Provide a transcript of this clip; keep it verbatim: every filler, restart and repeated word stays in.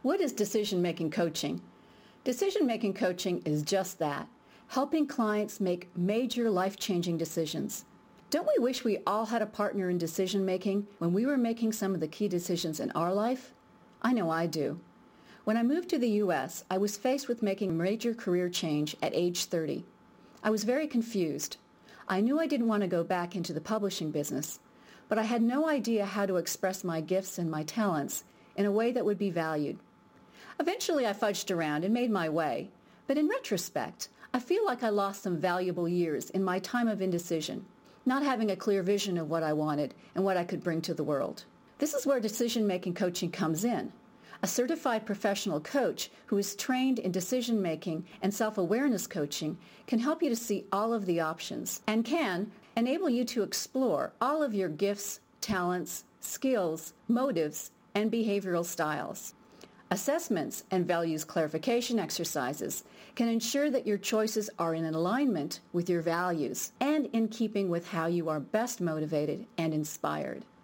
What is decision-making coaching? Decision-making coaching is just that, helping clients make major life-changing decisions. Don't we wish we all had a partner in decision-making when we were making some of the key decisions in our life? I know I do. When I moved to the U S, I was faced with making a major career change at age thirty. I was very confused. I knew I didn't want to go back into the publishing business, but I had no idea how to express my gifts and my talents in a way that would be valued. Eventually, I fudged around and made my way, but in retrospect, I feel like I lost some valuable years in my time of indecision, not having a clear vision of what I wanted and what I could bring to the world. This is where decision-making coaching comes in. A certified professional coach who is trained in decision-making and self-awareness coaching can help you to see all of the options and can enable you to explore all of your gifts, talents, skills, motives, and behavioral styles. Assessments and values clarification exercises can ensure that your choices are in alignment with your values and in keeping with how you are best motivated and inspired.